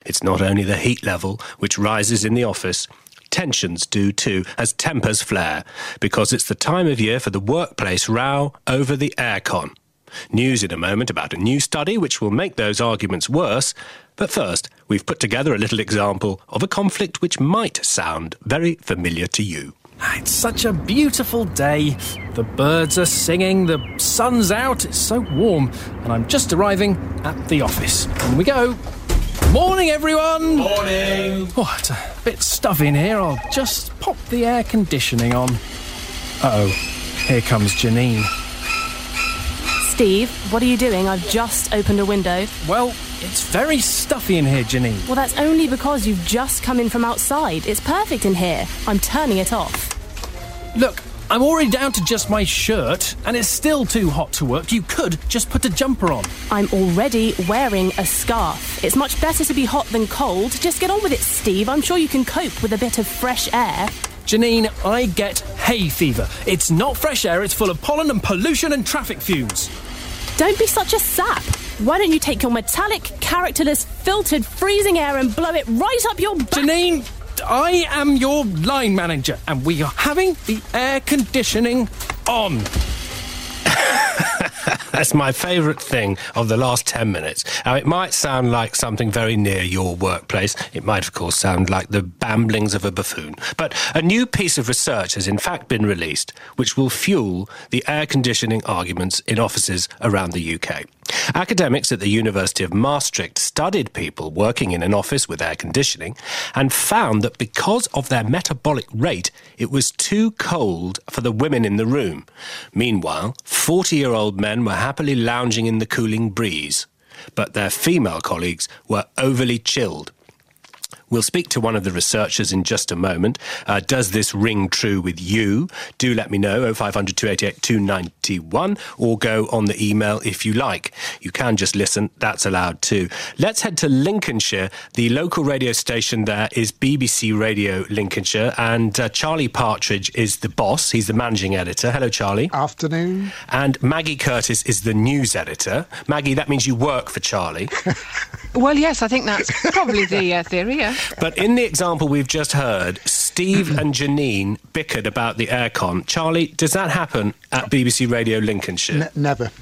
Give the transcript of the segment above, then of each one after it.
It's not only the heat level which rises in the office. Tensions do too, as tempers flare, because it's the time of year for the workplace row over the aircon. News in a moment about a new study which will make those arguments worse. But first, we've put together a little example of a conflict which might sound very familiar to you. It's such a beautiful day. The birds are singing, the sun's out, it's so warm, and I'm just arriving at the office. In we go. Morning, everyone! Morning! Oh, it's a bit stuffy in here. I'll just pop the air conditioning on. Uh-oh, here comes Janine. Steve, what are you doing? I've just opened a window. Well, it's very stuffy in here, Janine. Well, that's only because you've just come in from outside. It's perfect in here. I'm turning it off. Look, I'm already down to just my shirt, and it's still too hot to work. You could just put a jumper on. I'm already wearing a scarf. It's much better to be hot than cold. Just get on with it, Steve. I'm sure you can cope with a bit of fresh air. Janine, I get hay fever. It's not fresh air, it's full of pollen and pollution and traffic fumes. Don't be such a sap. Why don't you take your metallic, characterless, filtered, freezing air and blow it right up your back? Janine, I am your line manager, and we are having the air conditioning on. That's my favourite thing of the last 10 minutes. Now, it might sound like something very near your workplace. It might, of course, sound like the bamblings of a buffoon. But a new piece of research has in fact been released which will fuel the air conditioning arguments in offices around the UK. Academics at the University of Maastricht studied people working in an office with air conditioning and found that because of their metabolic rate, it was too cold for the women in the room. Meanwhile, 40-year-old men were happily lounging in the cooling breeze, but their female colleagues were overly chilled. We'll speak to one of the researchers in just a moment. Does this ring true with you? Do let me know, 0500 288 291, or go on the email if you like. You can just listen, that's allowed too. Let's head to Lincolnshire. The local radio station there is BBC Radio Lincolnshire, and Charlie Partridge is the boss. He's the managing editor. Hello, Charlie. Afternoon. And Maggie Curtis is the news editor. Maggie, that means you work for Charlie. Well, yes, I think that's probably the theory, yeah. But in the example we've just heard, Steve and Janine bickered about the aircon. Charlie, does that happen at BBC Radio Lincolnshire? Never.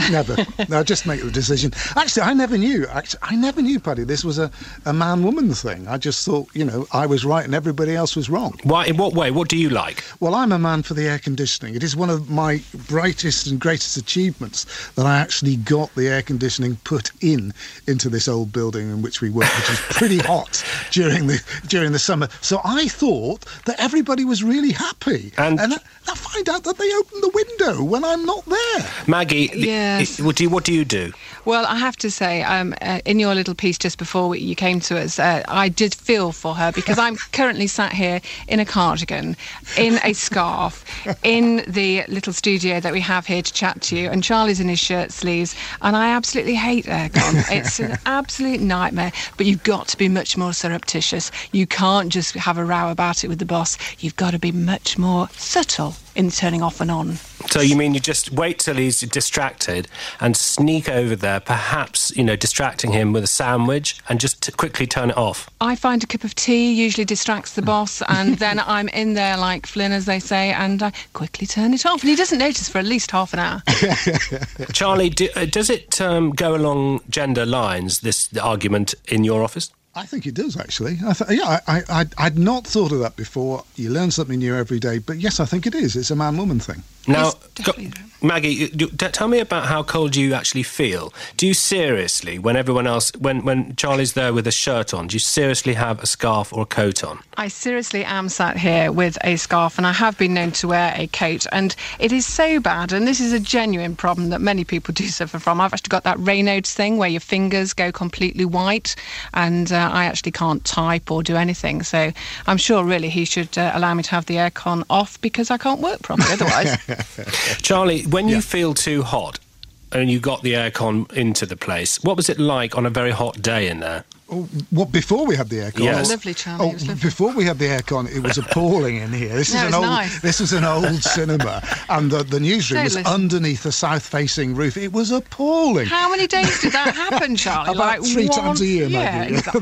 No, just make the decision. Actually, I never knew, Paddy, this was a man-woman thing. I just thought, I was right and everybody else was wrong. Why? In what way? What do you like? Well, I'm a man for the air conditioning. It is one of my brightest and greatest achievements that I actually got the air conditioning put into this old building in which we work, which is pretty hot during the summer. So I thought that everybody was really happy. And I find out that they open the window when I'm not there. Maggie, yes. What do you do? Well, I have to say, in your little piece just before you came to us, I did feel for her because I'm currently sat here in a cardigan, in a scarf, in the little studio that we have here to chat to you, and Charlie's in his shirt sleeves, and I absolutely hate aircon. It's an absolute nightmare, but you've got to be much more surreptitious. You can't just have a row about it with the boss. You've got to be much more subtle in turning off and on. So you mean you just wait till he's distracted and sneak over there, perhaps, distracting him with a sandwich and just quickly turn it off? I find a cup of tea usually distracts the boss, and then I'm in there like Flynn, as they say, and I quickly turn it off. And he doesn't notice for at least half an hour. Charlie, does it go along gender lines, this argument in your office? I think it does, actually. I'd not thought of that before. You learn something new every day. But yes, I think it is. It's a man-woman thing. Now, Maggie, tell me about how cold you actually feel. Do you seriously, when everyone else, when Charlie's there with a shirt on, do you seriously have a scarf or a coat on? I seriously am sat here with a scarf, and I have been known to wear a coat, and it is so bad, and this is a genuine problem that many people do suffer from. I've actually got that Raynaud's thing where your fingers go completely white, and I actually can't type or do anything, so I'm sure really he should allow me to have the aircon off because I can't work properly otherwise. Charlie, when you feel too hot and you got the aircon into the place, what was it like on a very hot day in there? What, before we had the aircon? Yes. Lovely, Charlie. It was lovely. Before we had the aircon, it was appalling in here. This was an old cinema, and the newsroom was underneath a south-facing roof. It was appalling. How many days did that happen, Charlie? About 3 times a year, maybe. Exactly.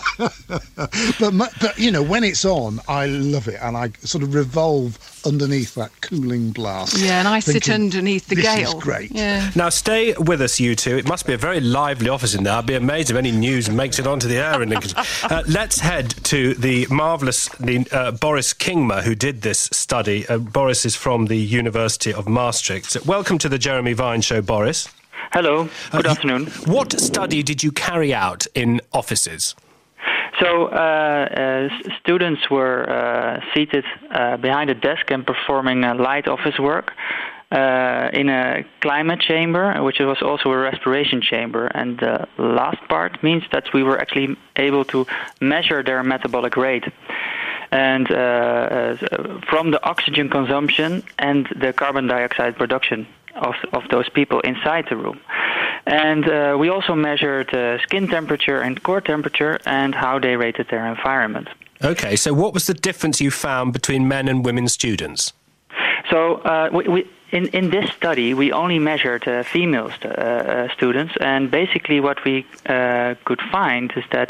but you know, when it's on, I love it, and I sort of revolve underneath that cooling blast. Yeah, and I sit underneath the gale. This is great. Yeah. Now, stay with us, you two. It must be a very lively office in there. I'd be amazed if any news makes it onto the air in Lincolnshire. Let's head to the marvellous Boris Kingma, who did this study. Boris is from the University of Maastricht. So welcome to the Jeremy Vine Show, Boris. Hello. Good afternoon. What study did you carry out in offices? So students were seated behind a desk and performing light office work in a climate chamber, which was also a respiration chamber. And the last part means that we were actually able to measure their metabolic rate. And from the oxygen consumption and the carbon dioxide production of those people inside the room. And we also measured skin temperature and core temperature and how they rated their environment. Okay, so what was the difference you found between men and women students? So in this study, we only measured female students, and basically what we could find is that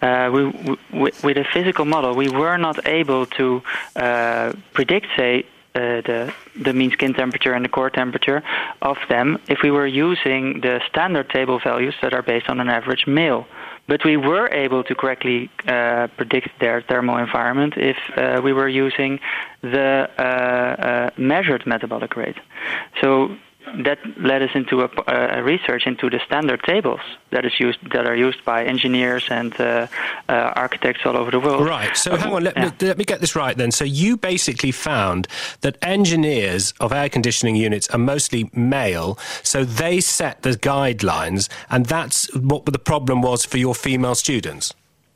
with a physical model, we were not able to predict, say, the mean skin temperature and the core temperature of them if we were using the standard table values that are based on an average male. But we were able to correctly predict their thermal environment if we were using the measured metabolic rate. So that led us into a research into the standard tables that are used by engineers and architects all over the world. Right. So hang on, let me get this right then. So you basically found that engineers of air conditioning units are mostly male, so they set the guidelines, and that's what the problem was for your female students.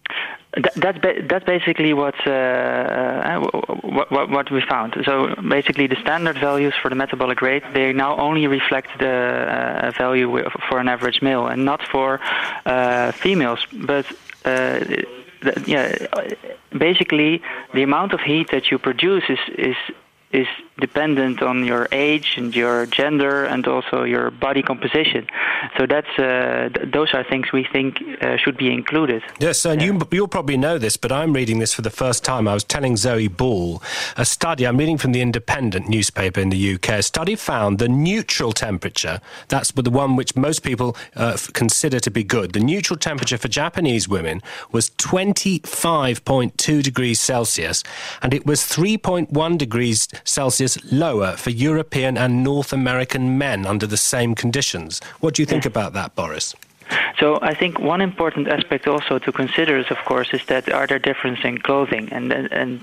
That's basically what we found. So basically, the standard values for the metabolic rate, they now only reflect the value for an average male and not for females. But basically, the amount of heat that you produce is dependent on your age and your gender and also your body composition. So that's those are things we think should be included. Yes, and you'll probably know this, but I'm reading this for the first time. I was telling Zoe Ball, a study, I'm reading from the Independent newspaper in the UK, a study found the neutral temperature, that's the one which most people consider to be good, the neutral temperature for Japanese women was 25.2 degrees Celsius, and it was 3.1 degrees Celsius lower for European and North American men under the same conditions. What do you think about that, Boris? So I think one important aspect also to consider is, of course, is that are there differences in clothing, and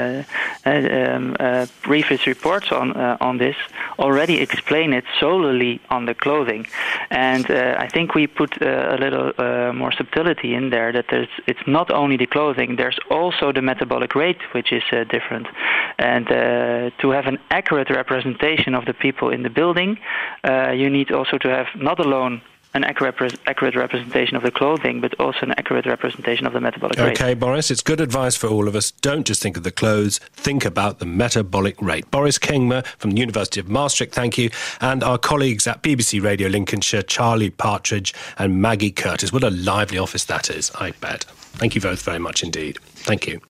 previous reports on this already explain it solely on the clothing, and I think we put a little more subtlety in there that it's not only the clothing, there's also the metabolic rate which is different, and to have an accurate representation of the people in the building, you need also to have not alone an accurate representation of the clothing, but also an accurate representation of the metabolic rate. Okay, Boris, it's good advice for all of us. Don't just think of the clothes, think about the metabolic rate. Boris Kingma from the University of Maastricht, thank you. And our colleagues at BBC Radio Lincolnshire, Charlie Partridge and Maggie Curtis. What a lively office that is, I bet. Thank you both very much indeed. Thank you.